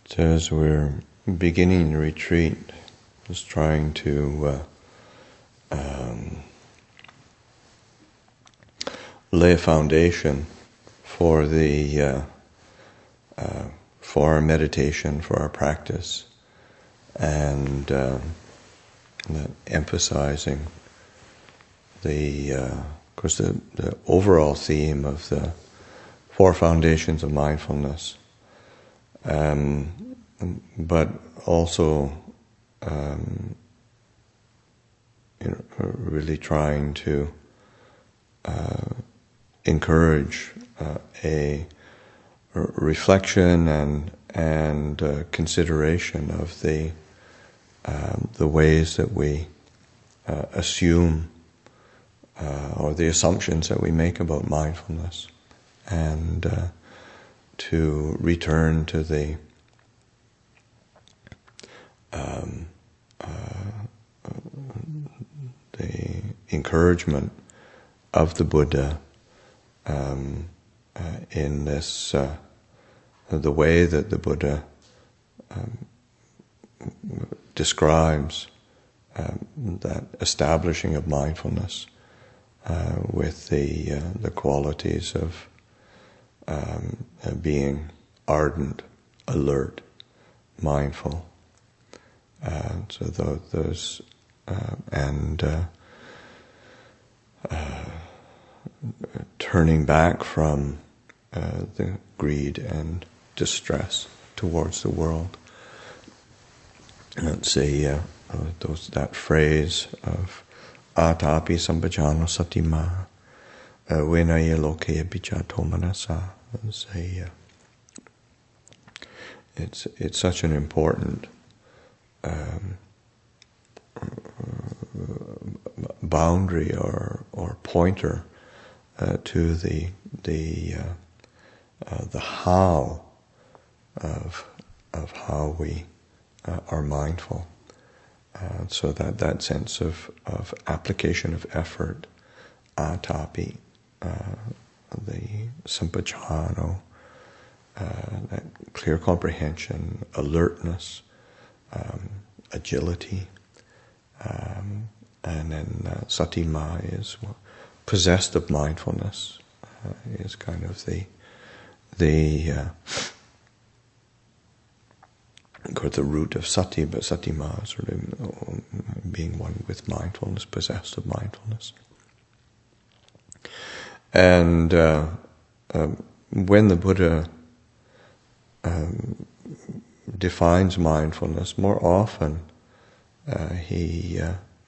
So as we're beginning the retreat, just trying to lay a foundation for for our meditation, for our practice, and emphasizing of course, the overall theme of the four foundations of mindfulness, but also really trying to encourage a reflection and consideration of the ways that we assume or the assumptions that we make about mindfulness, and to return to the encouragement of the Buddha in this, the way that the Buddha describes that establishing of mindfulness with the qualities of being ardent, alert, mindful. So those turning back from the greed and distress towards the world. Let's say that phrase of Atapi Sampajano Satima Vinaya Lokaya Bichato Manasa. It's such an important boundary or pointer to the how of how we are mindful. So that sense of application of effort, atapi, the sampajano, that clear comprehension, alertness, agility, and then satima is possessed of mindfulness, is kind of of course, the root of sati, but satima, sort of being one with mindfulness, possessed of mindfulness. And when the Buddha defines mindfulness, more often he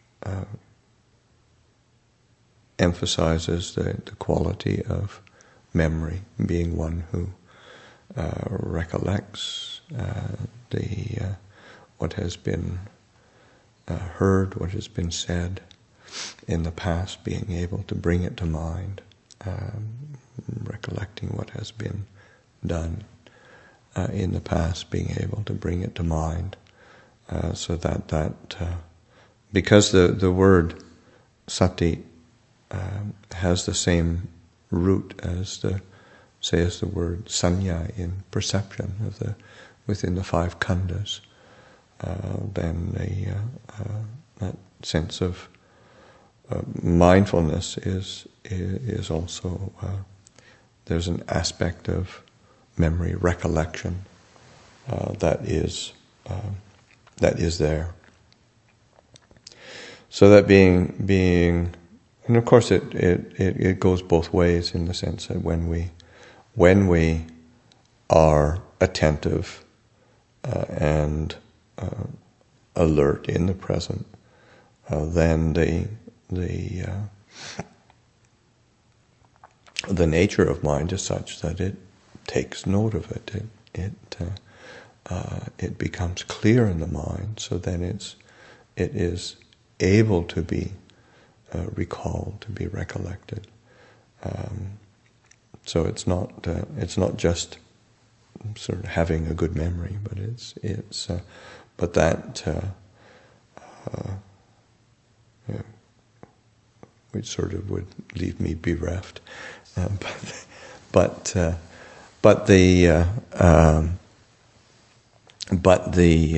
emphasizes the quality of memory, being one who recollects what has been heard, what has been said in the past, being able to bring it to mind, recollecting what has been done in the past, being able to bring it to mind, so that because the word sati has the same root as the word sanya in perception within the five khandhas, then that sense of mindfulness is also there's an aspect of memory, recollection that is there. So that being, and of course it goes both ways in the sense that when we are attentive and alert in the present, then the nature of mind is such that it takes note of it. It becomes clear in the mind. So then it is able to be recalled, to be recollected. So it's not just sort of having a good memory, but but that which sort of would leave me bereft. But the but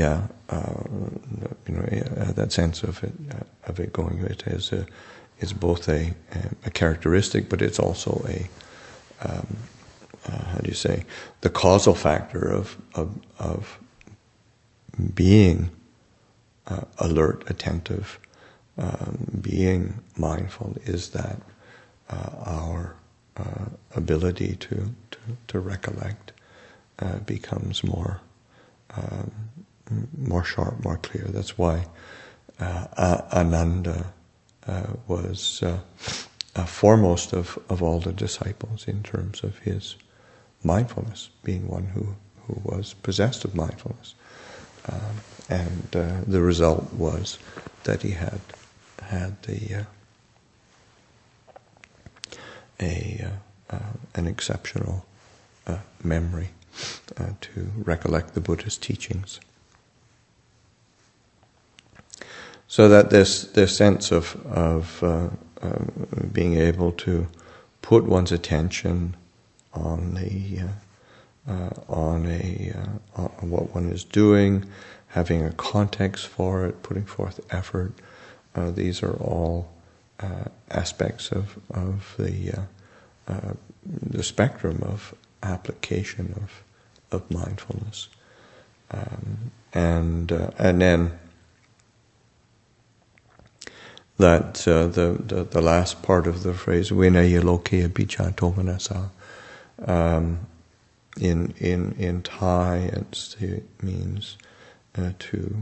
that sense of it going, it is both a characteristic, but it's also how do you say, the causal factor of being alert, attentive, being mindful, is that our ability to recollect becomes more sharp, more clear. That's why Ananda was foremost of all the disciples in terms of his mindfulness, being one who was possessed of mindfulness. And the result was that he had an exceptional memory to recollect the Buddha's teachings. So that this sense of being able to put one's attention on what one is doing, having a context for it, putting forth effort, these are all aspects of the spectrum of application of mindfulness, and then that the last part of the phrase vinaya lokeya bichato manasa, in Thai it means to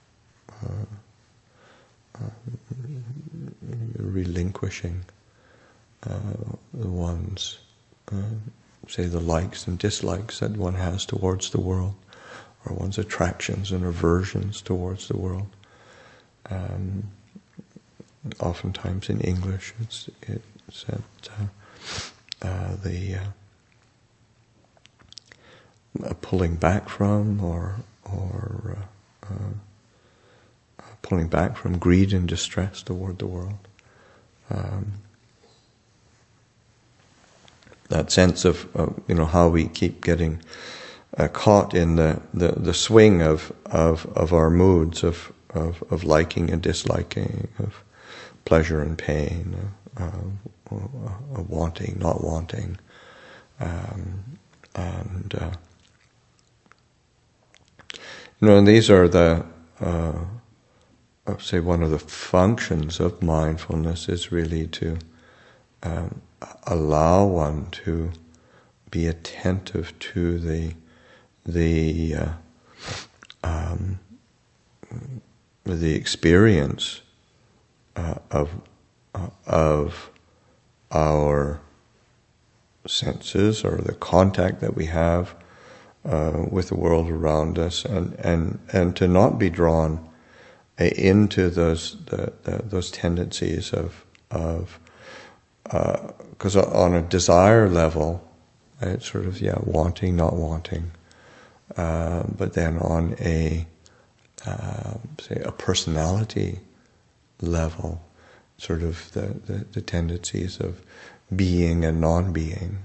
relinquishing one's say the likes and dislikes that one has towards the world, or one's attractions and aversions towards the world. Oftentimes in English it's the pulling back from or pulling back from greed and distress toward the world. That sense of how we keep getting caught in the swing of our moods of liking and disliking, of pleasure and pain, of wanting, not wanting, and these are say one of the functions of mindfulness is really to allow one to be attentive to the experience of our senses, or the contact that we have with the world around us, and to not be drawn into those tendencies of because on a desire level, it's sort of wanting, not wanting, but then on a say a personality level, sort of the tendencies of being and non-being,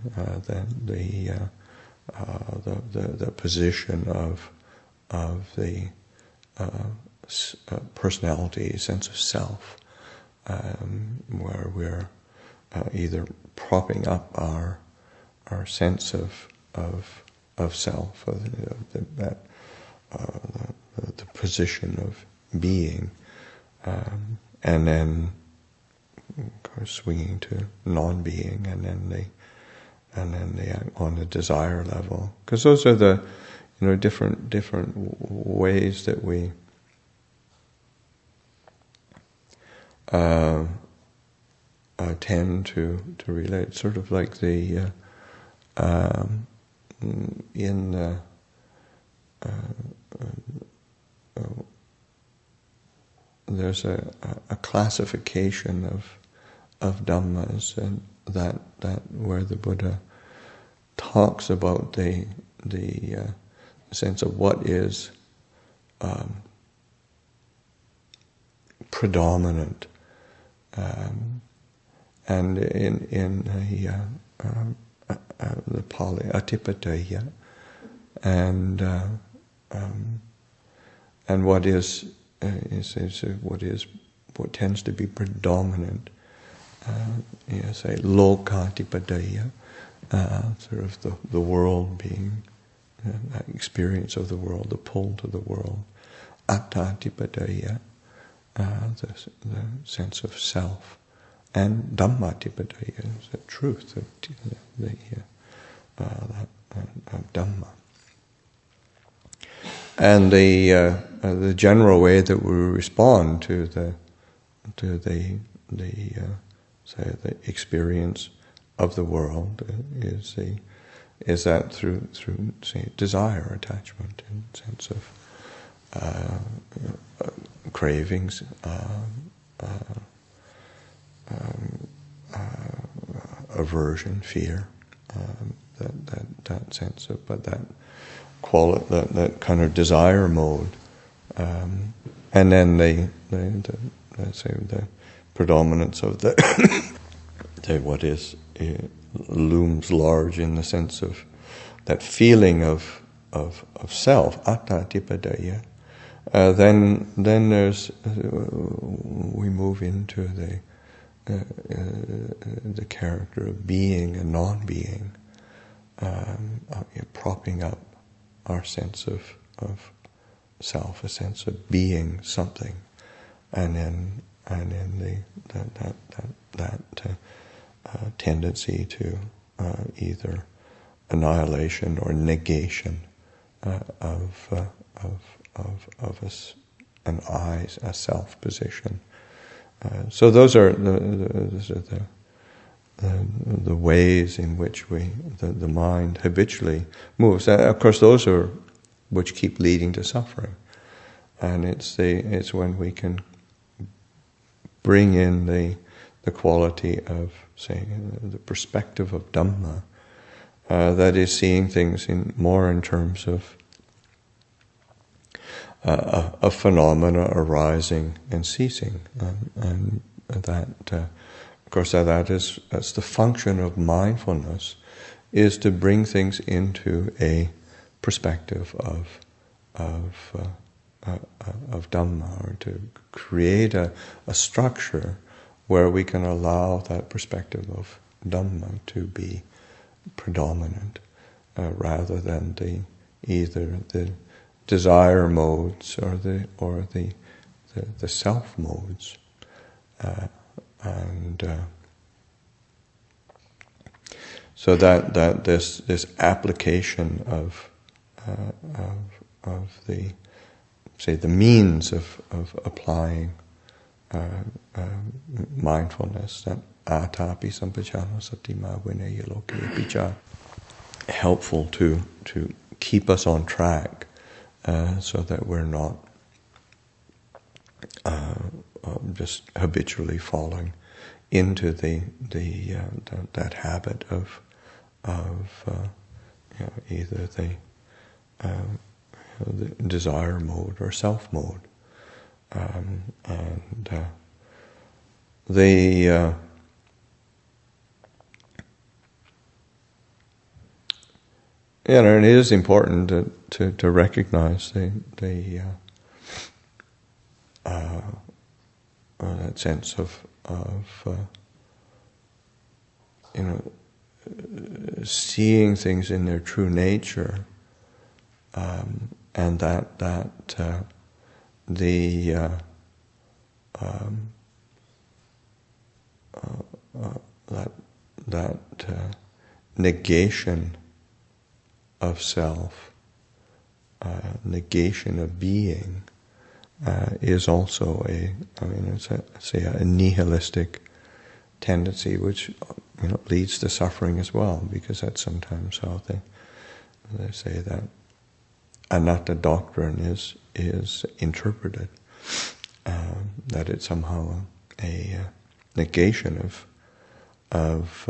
the position of the personality, sense of self, where we're either propping up our sense of self, the position of being, and then swinging to non-being, and then on the desire level, because those are the different ways that we tend to relate, sort of like the there's a classification of dhammas, and that where the Buddha talks about the sense of what is predominant, and in the Pali Atipataya, and and what tends to be predominant, say lokatipadaya, sort of the world being, that experience of the world, the pull to the world, attatipadaya, the sense of self, and dhammatipadaya, the truth of Dhamma. And the general way that we respond to the experience of the world is that through say desire, attachment, in the sense of cravings, aversion, fear, that sense of, but that kind of desire mode, and then the predominance of the what is looms large in the sense of that feeling of self, attatipadaya. Then there's we move into the character of being and non-being, propping up our sense of self, a sense of being something, and then that tendency to either annihilation or negation of us, an I, a self position. So those are the ways in which the mind habitually moves. Of course, those are which keep leading to suffering, and it's when we can bring in the quality of, say, the perspective of Dhamma, that is seeing things more in terms of a phenomena arising and ceasing, and that, of course, that's the function of mindfulness, is to bring things into a perspective of Dhamma, or to create a structure where we can allow that perspective of Dhamma to be predominant, rather than either the desire modes or the self modes, and so that this application of the, say, the means of applying mindfulness, that atapi sampajano satima vinaya loke picha, helpful to keep us on track, so that we're not just habitually falling into that habit of either the desire mode or self mode, and and it is important to recognize that sense of seeing things in their true nature, and that negation of self, negation of being, is also a nihilistic tendency, which leads to suffering as well, because that's sometimes how they say that anatta doctrine is interpreted, that it's somehow a negation of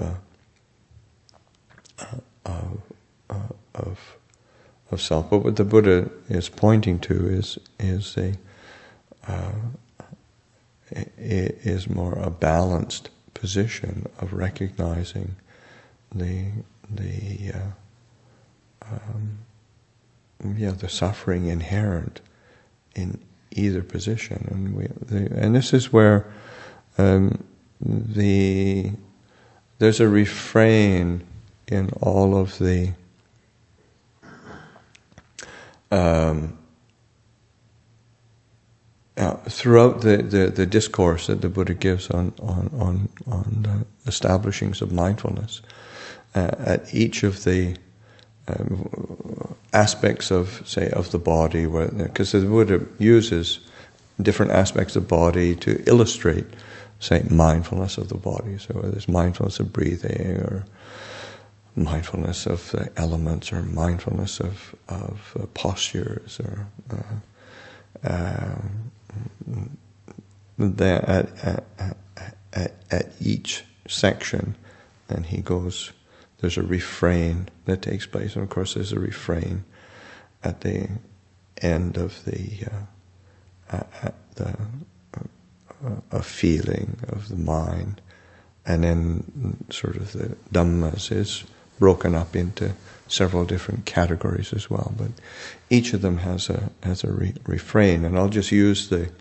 self. But what the Buddha is pointing to is more a balanced position of recognizing the the suffering inherent in either position, and this is where there's a refrain in all of the throughout the discourse that the Buddha gives on the establishings of mindfulness, at each of the aspects of, say, of the body, because the Buddha uses different aspects of the body to illustrate, say, mindfulness of the body. So whether it's mindfulness of breathing, or mindfulness of the elements, or mindfulness of postures, or at each section, and he goes. There's a refrain that takes place, and of course, there's a refrain at the end of a feeling of the mind, and then sort of the Dhammas is broken up into several different categories as well. But each of them has a refrain, and I'll just use the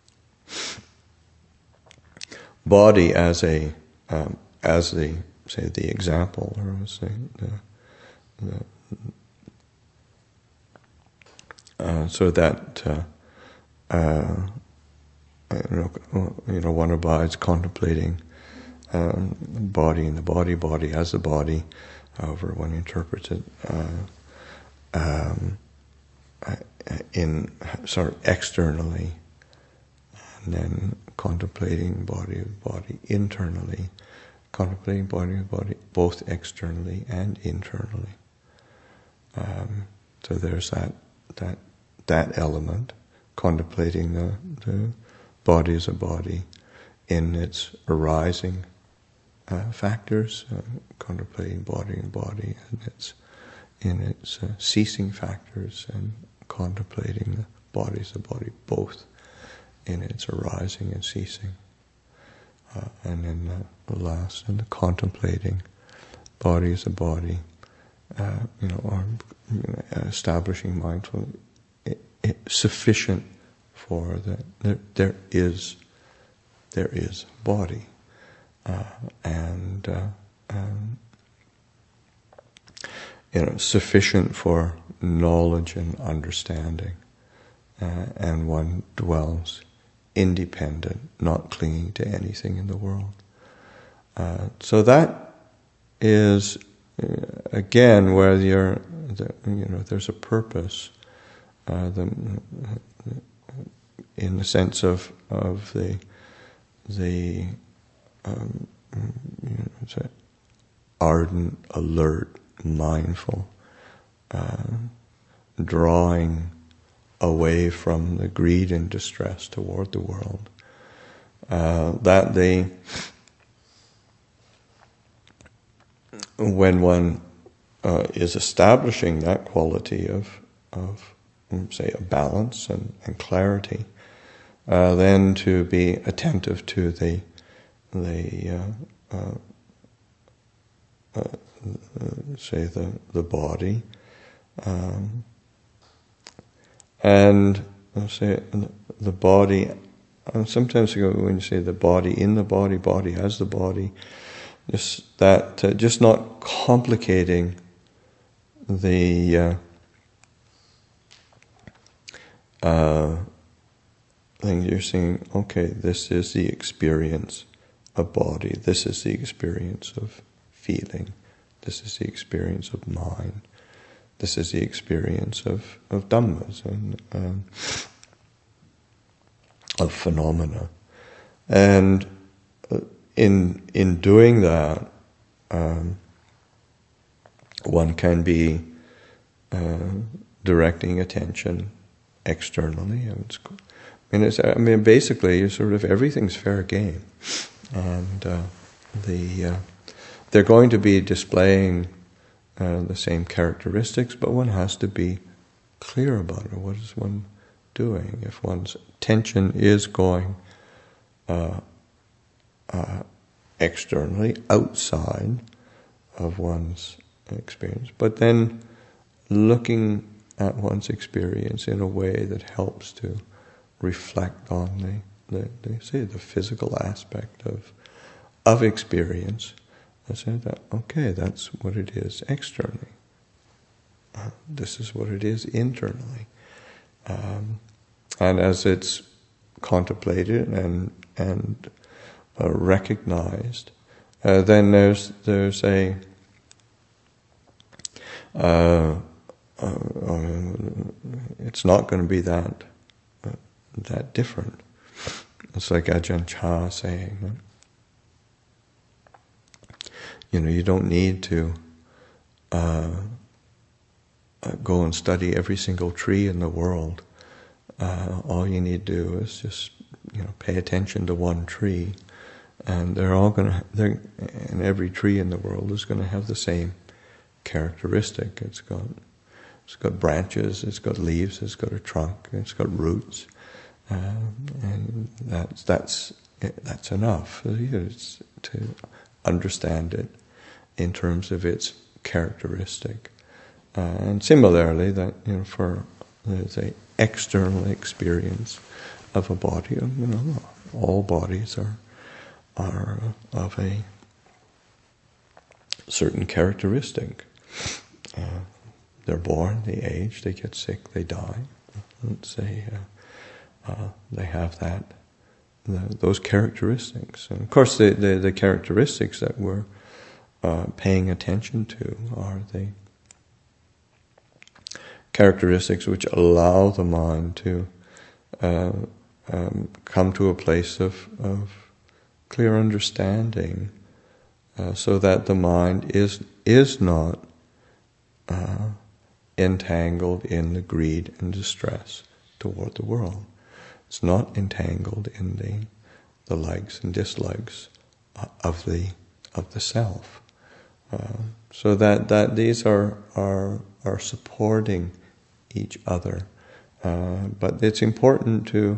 body as the say the example, or say so that one abides contemplating body in the body as the body, however one interprets it, in sort of externally, and then contemplating body internally, contemplating body both externally and internally. So there's that element, contemplating the body as a body in its arising factors, contemplating body and body in its ceasing factors, and contemplating the body as a body both in its arising and ceasing. And then the last, and the contemplating body as a body, or establishing mindfulness, sufficient for there is body, and sufficient for knowledge and understanding, and one dwells independent, not clinging to anything in the world. So that is again where there's a purpose, in the sense of the ardent, alert, mindful, drawing away from the greed and distress toward the world. When one is establishing that quality of say, a balance and clarity, then to be attentive to the body, and say the body. Sometimes when you say the body in the body, body as the body, just not complicating the thing. You're saying, okay, this is the experience of body, this is the experience of feeling, this is the experience of mind, this is the experience of Dhammas and of phenomena. And in doing that, one can be directing attention externally. Basically, sort of everything's fair game, and they're going to be displaying the same characteristics, but one has to be clear about it. What is one doing? If one's attention is going externally, outside of one's experience, but then looking at one's experience in a way that helps to reflect on the physical aspect of experience. I say that, okay, that's what it is externally. This is what it is internally. And as it's contemplated and recognized, then there's a it's not going to be that different. It's like Ajahn Chah saying, you don't need to go and study every single tree in the world. All you need to do is just pay attention to one tree, and and every tree in the world is going to have the same characteristic. It's got branches, it's got leaves, it's got a trunk, it's got roots, and that's enough. It's to understand it in terms of its characteristic. And similarly, that for the external experience of a body, all bodies are of a certain characteristic. They're born, they age, they get sick, they die. Let's say they have those characteristics. And of course, the characteristics that we're paying attention to are the characteristics which allow the mind to come to a place of clear understanding, so that the mind is not entangled in the greed and distress toward the world. It's not entangled in the likes and dislikes of the self. So that these are supporting each other, but it's important to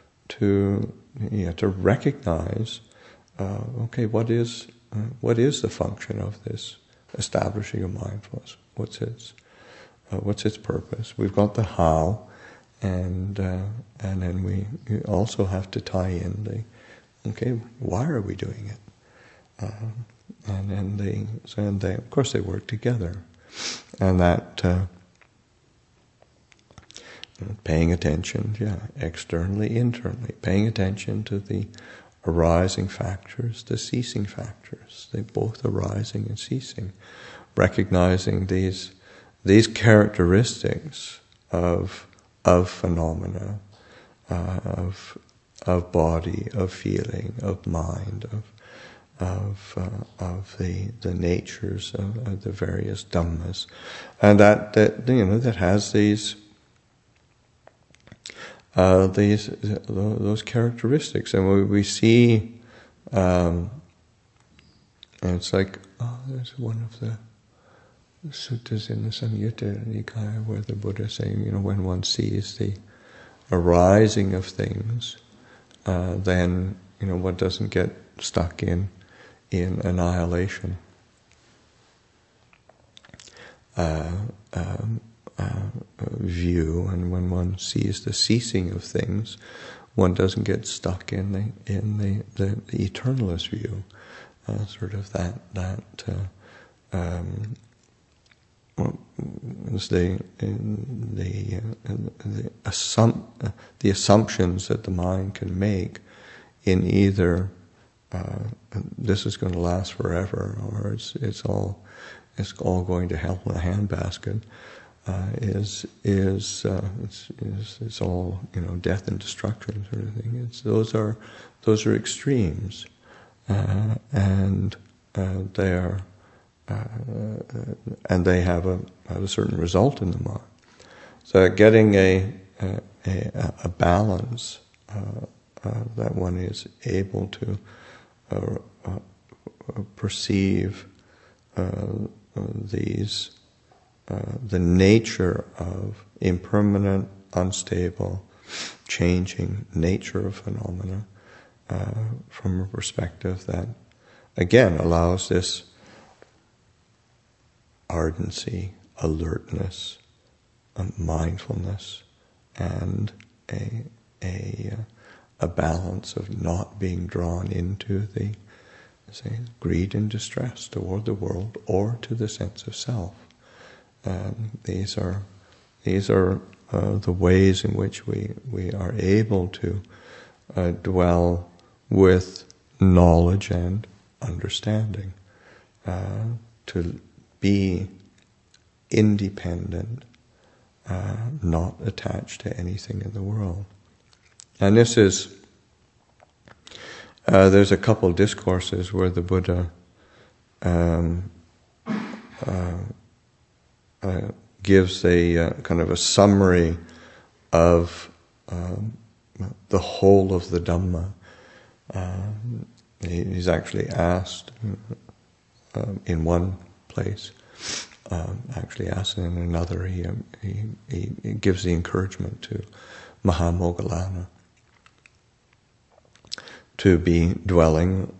recognize, okay, what is the function of this establishing of mindfulness? What's its purpose? We've got the how, and then we also have to tie in okay, why are we doing it? And then they of course they work together, and that paying attention, externally, internally, paying attention to the arising factors, the ceasing factors, they both arising and ceasing, recognizing these characteristics of phenomena, of body, of feeling, of mind, of the natures of the various dhammas, and that has those characteristics, and we see, and it's like, there's one of the suttas in the Samyutta Nikaya where the Buddha is saying, when one sees the arising of things, then one doesn't get stuck in annihilation. View, and when one sees the ceasing of things, one doesn't get stuck in the eternalist view. Sort of the assumptions that the mind can make in either this is going to last forever, or it's all going to hell in a handbasket. Is it's all death and destruction sort of thing. Those are extremes, and they are and they have a certain result in the mind. So getting a balance that one is able to perceive the nature of impermanent, unstable, changing nature of phenomena from a perspective that, again, allows this ardency, alertness, mindfulness and a balance of not being drawn into the, say, greed and distress toward the world or to the sense of self. These are the ways in which we are able to dwell with knowledge and understanding, to be independent, not attached to anything in the world. And this is, there's a couple discourses where the Buddha gives a kind of a summary of the whole of the Dhamma. He's actually asked in one place, actually asked in another, he gives the encouragement to Mahamoggallana to be dwelling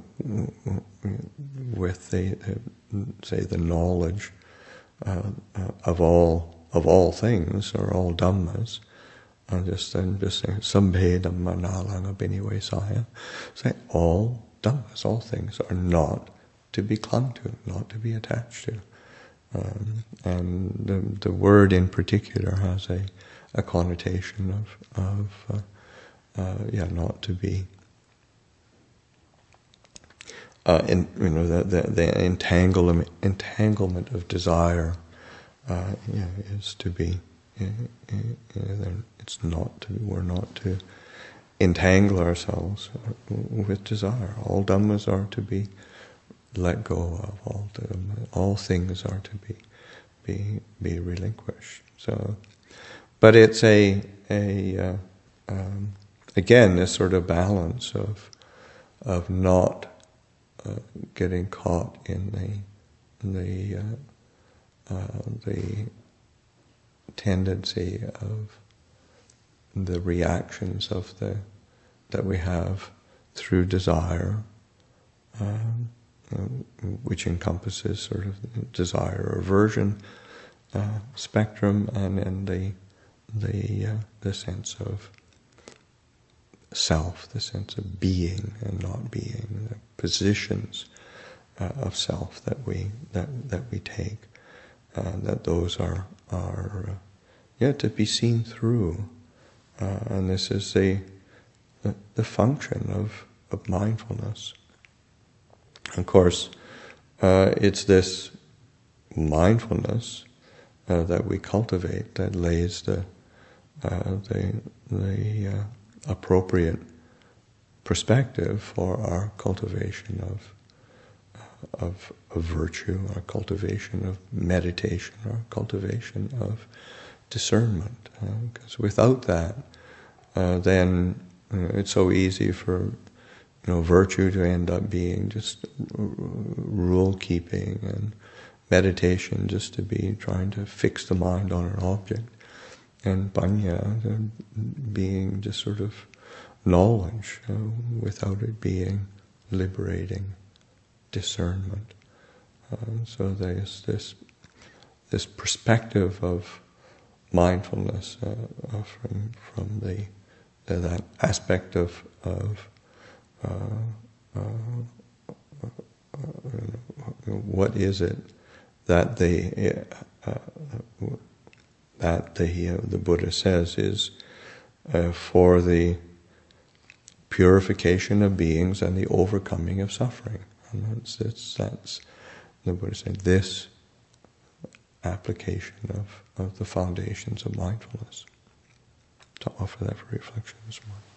with the knowledge of all things, or all dhammas. I'm just saying, Sambhe Dhamma Nalanga Biniwesaya. Say all dhammas, all things are not to be clung to, not to be attached to. And the word in particular has a connotation of not to be. The entanglement of desire is to be. It's not to. We're not to entangle ourselves with desire. All dhammas are to be let go of. All things are to be relinquished. So, but it's again this sort of balance of not getting caught in the tendency of the reactions that we have through desire, which encompasses sort of desire or aversion spectrum, and the sense of self, the sense of being and not being, the positions of self that we take, that those are to be seen through, and this is the function of mindfulness. Of course, it's this mindfulness that we cultivate that lays the appropriate perspective for our cultivation of virtue, our cultivation of meditation, our cultivation of discernment. Because without that, then it's so easy for virtue to end up being just rule keeping, and meditation just to be trying to fix the mind on an object, and panya being just sort of knowledge without it being liberating discernment. So there's this perspective of mindfulness from that aspect of what is it that the Buddha says is for the purification of beings and the overcoming of suffering. And that's the Buddha saying, this application of the foundations of mindfulness. To offer that for reflection this morning.